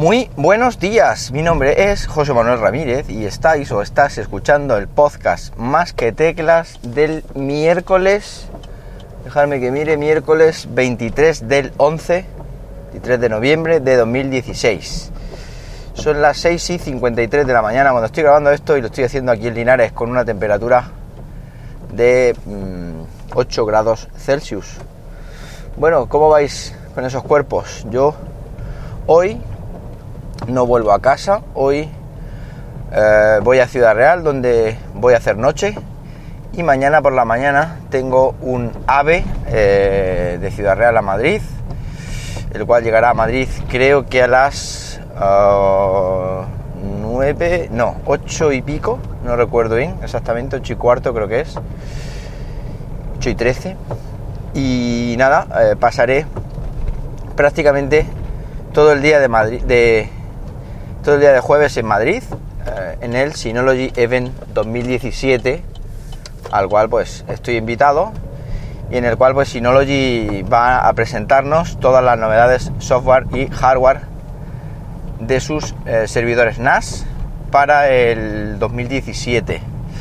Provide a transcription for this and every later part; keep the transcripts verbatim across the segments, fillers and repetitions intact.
Muy buenos días, mi nombre es José Manuel Ramírez y estáis o estás escuchando el podcast Más que Teclas del miércoles, dejadme que mire, miércoles veintitrés del once, veintitrés de noviembre de dos mil dieciséis. Son las seis y cincuenta y tres de la mañana cuando estoy grabando esto y lo estoy haciendo aquí en Linares con una temperatura de mmm, ocho grados Celsius. Bueno, ¿cómo vais con esos cuerpos? Yo hoy no vuelvo a casa, hoy eh, voy a Ciudad Real donde voy a hacer noche y mañana por la mañana tengo un AVE eh, de Ciudad Real a Madrid, el cual llegará a Madrid creo que a las uh, nueve, no, ocho y pico, no recuerdo bien exactamente, ocho y cuarto creo que es, ocho y trece, y nada, eh, pasaré prácticamente todo el día de Madrid, de todo el día de jueves en Madrid, eh, en el Synology Event dos mil diecisiete, al cual pues estoy invitado y en el cual pues Synology va a presentarnos todas las novedades software y hardware de sus eh, servidores N A S para el dos mil diecisiete.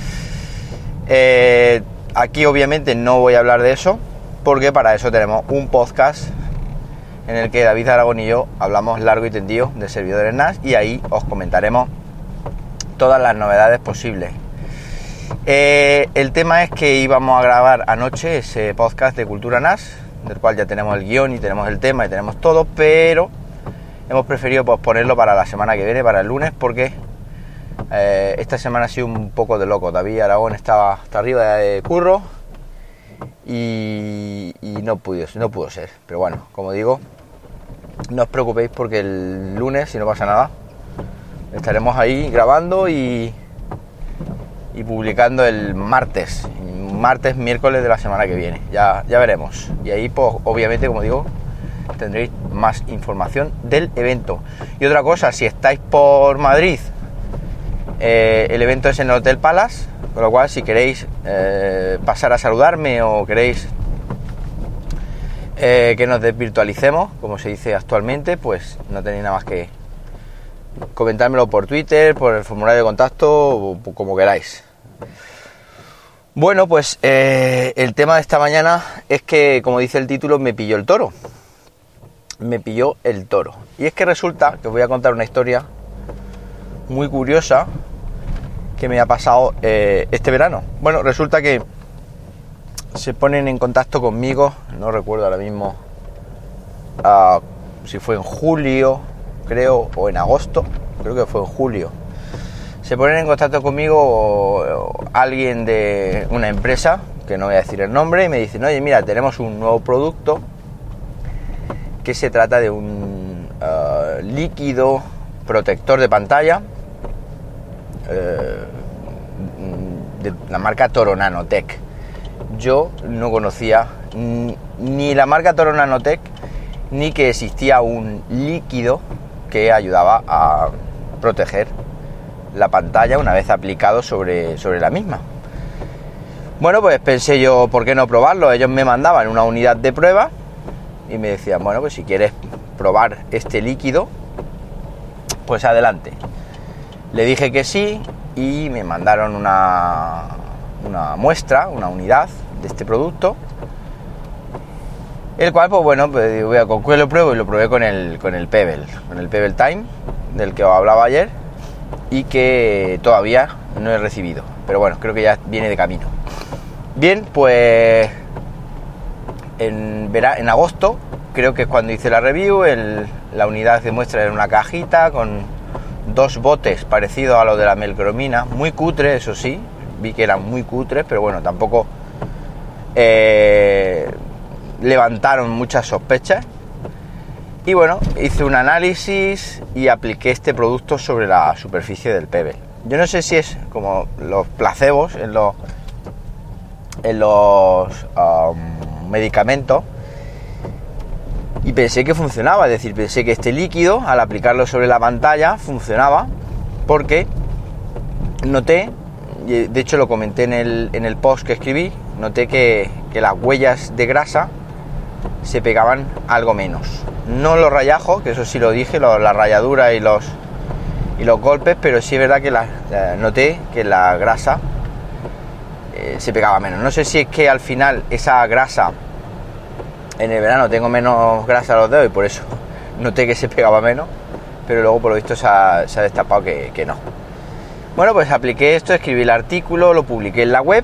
Eh, aquí obviamente no voy a hablar de eso porque para eso tenemos un podcast en el que David Aragón y yo hablamos largo y tendido de servidores N A S y ahí os comentaremos todas las novedades posibles. Eh, el tema es que íbamos a grabar anoche ese podcast de Cultura N A S, del cual ya tenemos el guión y tenemos el tema y tenemos todo, pero hemos preferido posponerlo para la semana que viene, para el lunes, porque eh, esta semana ha sido un poco de loco. David Aragón estaba hasta arriba de curro y, y no pudo, no pudo ser, pero bueno, como digo, no os preocupéis porque el lunes, si no pasa nada, estaremos ahí grabando y, y publicando el martes, martes, miércoles de la semana que viene, ya, ya veremos. Y ahí, pues, obviamente, como digo, tendréis más información del evento. Y otra cosa, si estáis por Madrid, eh, el evento es en el Hotel Palace, con lo cual, si queréis eh, pasar a saludarme o queréis Eh, que nos desvirtualicemos, como se dice actualmente, pues no tenéis nada más que comentármelo por Twitter, por el formulario de contacto, o como queráis. Bueno, pues eh, el tema de esta mañana es que, como dice el título, me pilló el toro. Me pilló el toro. Y es que resulta que os voy a contar una historia muy curiosa que me ha pasado eh, este verano. Bueno, resulta que se ponen en contacto conmigo, no recuerdo ahora mismo uh, si fue en julio, creo, o en agosto, creo que fue en julio. Se ponen en contacto conmigo o, o alguien de una empresa, que no voy a decir el nombre, y me dicen, oye, mira, tenemos un nuevo producto que se trata de un uh, líquido protector de pantalla uh, de la marca Toro Nanotech. Yo no conocía ni la marca Toro Nanotech ni que existía un líquido que ayudaba a proteger la pantalla una vez aplicado sobre, sobre la misma. Bueno, pues pensé yo, ¿por qué no probarlo? Ellos me mandaban una unidad de prueba y me decían, bueno, pues si quieres probar este líquido, pues adelante. Le dije que sí y me mandaron una... una muestra, una unidad de este producto, el cual, pues bueno, pues voy a con qué lo pruebo y lo probé con el con el Pebble, con el Pebble Time, del que os hablaba ayer y que todavía no he recibido, pero bueno, creo que ya viene de camino. Bien, pues en, vera, en agosto, creo que es cuando hice la review, el, la unidad de muestra era una cajita con dos botes parecidos a los de la melcromina, muy cutre, eso sí. Vi que eran muy cutres, pero bueno, tampoco eh, levantaron muchas sospechas. Y bueno, hice un análisis y apliqué este producto sobre la superficie del Pebble. Yo no sé si es como los placebos en los, en los um, medicamentos. Y pensé que funcionaba, es decir, pensé que este líquido, al aplicarlo sobre la pantalla, funcionaba, porque noté, de hecho lo comenté en el, en el post que escribí, noté que, que las huellas de grasa se pegaban algo menos. No los rayajos, que eso sí lo dije, los, la rayadura y los y los golpes, pero sí es verdad que la, eh, noté que la grasa eh, se pegaba menos. No sé si es que al final esa grasa, en el verano tengo menos grasa a los dedos y por eso noté que se pegaba menos, pero luego por lo visto se ha, se ha destapado que, que no. Bueno, pues apliqué esto, escribí el artículo, lo publiqué en la web.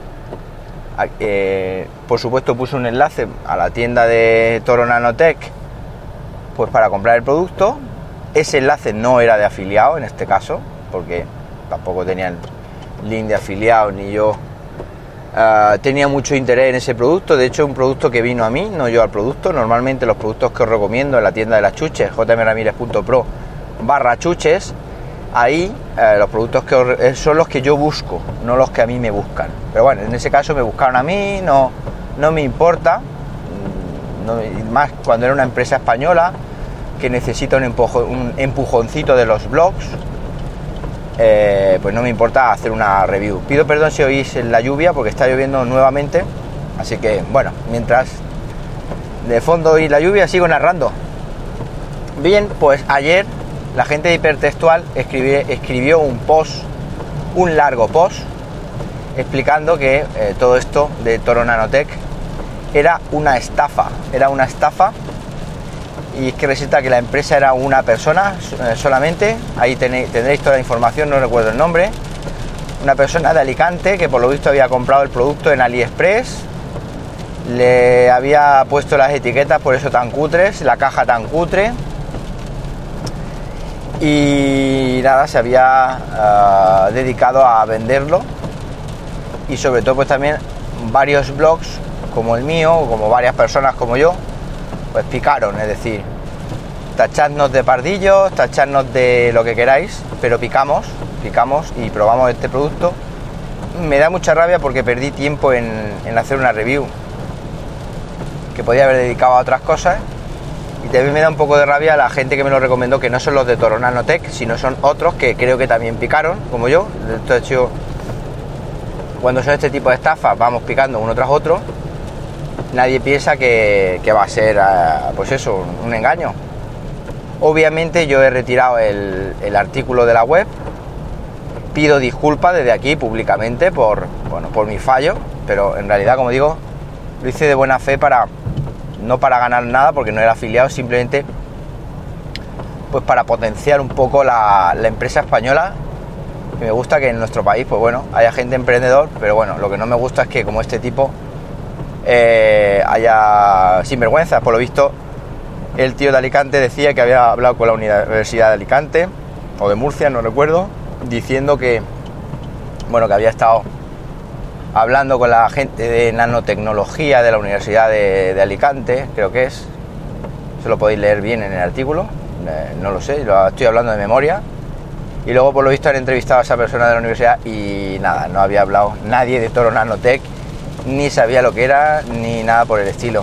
Eh, por supuesto puse un enlace a la tienda de Toro Nanotech, pues para comprar el producto. Ese enlace no era de afiliado en este caso, porque tampoco tenía el link de afiliado, ni yo uh, tenía mucho interés en ese producto. De hecho, es un producto que vino a mí, no yo al producto. Normalmente los productos que os recomiendo en la tienda de las chuches, j m ramirez punto pro barra chuches, ahí eh, los productos que os, son los que yo busco, no los que a mí me buscan. Pero bueno, en ese caso me buscaron a mí, no, no me importa, no, más cuando era una empresa española que necesita un, empujo, un empujoncito de los blogs, eh, pues no me importa hacer una review. Pido perdón si oís la lluvia porque está lloviendo nuevamente, así que bueno, mientras de fondo oís la lluvia sigo narrando. Bien, pues ayer la gente de Hipertextual escribió, escribió un post, un largo post, explicando que eh, todo esto de Toro Nanotech era una estafa, era una estafa. Y es que resulta que la empresa era una persona eh, solamente, ahí tenéis, tendréis toda la información, no recuerdo el nombre, una persona de Alicante que por lo visto había comprado el producto en AliExpress, le había puesto las etiquetas por eso tan cutres, la caja tan cutre, y nada, se había uh, dedicado a venderlo. Y sobre todo pues también varios blogs como el mío, como varias personas como yo, pues picaron, es decir, tachadnos de pardillos, tachadnos de lo que queráis, pero picamos, picamos y probamos este producto. Me da mucha rabia porque perdí tiempo en, en hacer una review que podía haber dedicado a otras cosas. Y también me da un poco de rabia la gente que me lo recomendó, que no son los de Toro Nanotech, sino son otros que creo que también picaron, como yo. De hecho, cuando son este tipo de estafas, vamos picando uno tras otro. Nadie piensa que, que va a ser, uh, pues eso, un engaño. Obviamente yo he retirado el, el artículo de la web. Pido disculpas desde aquí públicamente por, bueno, por mi fallo, pero en realidad, como digo, lo hice de buena fe para... no para ganar nada porque no era afiliado, simplemente pues para potenciar un poco la, la empresa española. Y me gusta que en nuestro país pues bueno, haya gente emprendedor, pero bueno, lo que no me gusta es que como este tipo eh, haya sinvergüenza. Por lo visto el tío de Alicante decía que había hablado con la Universidad de Alicante o de Murcia, no recuerdo, diciendo que bueno, que había estado hablando con la gente de nanotecnología de la Universidad de, de Alicante, creo que es, eso lo podéis leer bien en el artículo, eh, no lo sé, lo estoy hablando de memoria. Y luego por lo visto han entrevistado a esa persona de la universidad y nada, no había hablado nadie de Toro Nanotech, ni sabía lo que era, ni nada por el estilo.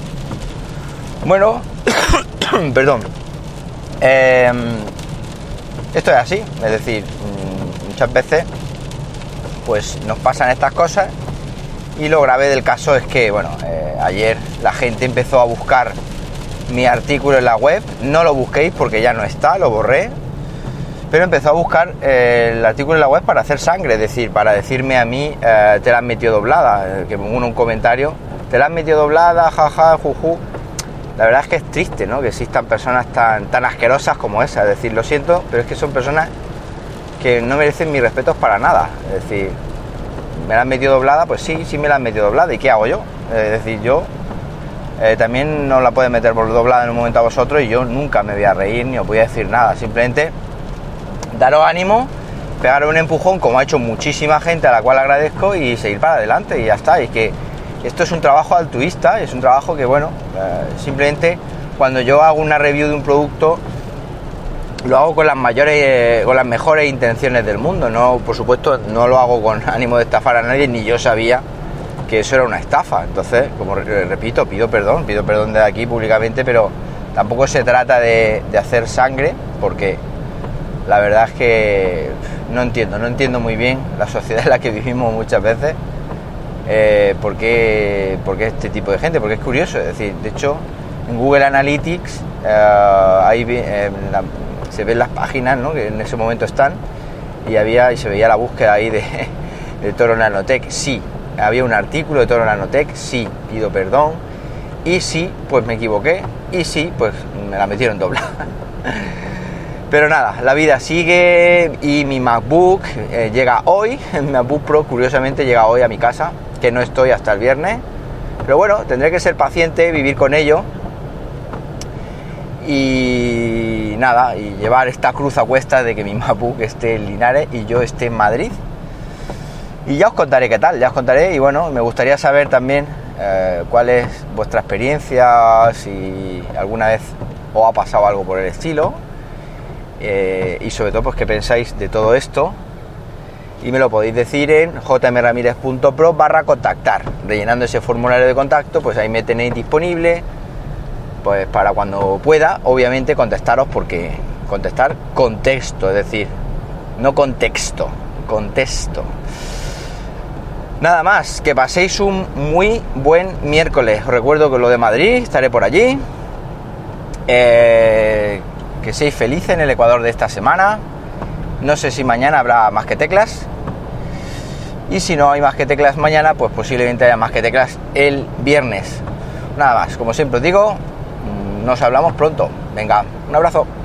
Bueno, perdón, eh, esto es así, es decir, muchas veces pues nos pasan estas cosas. Y lo grave del caso es que, bueno, eh, ayer la gente empezó a buscar mi artículo en la web. No lo busquéis porque ya no está, lo borré. Pero empezó a buscar eh, el artículo en la web para hacer sangre, es decir, para decirme a mí, eh, te la han metido doblada, eh, que pongo un comentario, te la han metido doblada, jaja, juju. La verdad es que es triste, ¿no?, que existan personas tan, tan asquerosas como esa. Es decir, lo siento, pero es que son personas que no merecen mis respetos para nada. Es decir, ¿me la han metido doblada? Pues sí, sí me la han metido doblada. ¿Y qué hago yo? Es decir, yo eh, también no la pueden meter por doblada en un momento a vosotros y yo nunca me voy a reír ni os voy a decir nada. Simplemente daros ánimo, pegar un empujón como ha hecho muchísima gente a la cual agradezco y seguir para adelante y ya está. Y que esto es un trabajo altruista, es un trabajo que, bueno, eh, simplemente cuando yo hago una review de un producto lo hago con las mayores, eh, con las mejores intenciones del mundo. No, por supuesto, no lo hago con ánimo de estafar a nadie, ni yo sabía que eso era una estafa. Entonces, como repito, pido perdón, pido perdón de aquí públicamente, pero tampoco se trata de, de hacer sangre, porque la verdad es que no entiendo, no entiendo muy bien la sociedad en la que vivimos muchas veces. eh, ¿por qué, por qué este tipo de gente? Porque es curioso, es decir, de hecho, en Google Analytics eh, ahí eh, la, se ven las páginas, ¿no?, que en ese momento están, y había y se veía la búsqueda ahí de, de Toro Nanotech. Sí, había un artículo de Toro Nanotech, sí, pido perdón, y sí, pues me equivoqué, y sí, pues me la metieron doblada. Pero nada, la vida sigue y mi MacBook eh, llega hoy, mi MacBook Pro curiosamente llega hoy a mi casa, que no estoy hasta el viernes, pero bueno, tendré que ser paciente, vivir con ello y nada, y llevar esta cruz a cuesta de que mi MacBook esté en Linares y yo esté en Madrid. Y ya os contaré qué tal, ya os contaré, y bueno, me gustaría saber también eh, cuál es vuestra experiencia, si alguna vez os ha pasado algo por el estilo. Eh, y sobre todo pues qué pensáis de todo esto, y me lo podéis decir en jmramirez punto pro barra contactar, rellenando ese formulario de contacto. Pues ahí me tenéis disponible pues para cuando pueda, obviamente, contestaros, porque contestar contexto, es decir, no contexto, contexto. Nada más, que paséis un muy buen miércoles. Os recuerdo que lo de Madrid, estaré por allí. eh, Que seáis felices en el Ecuador de esta semana. No sé si mañana habrá Más que Teclas. Y si no hay Más que Teclas mañana, pues posiblemente haya Más que Teclas el viernes. Nada más, como siempre os digo, nos hablamos pronto. Venga, un abrazo.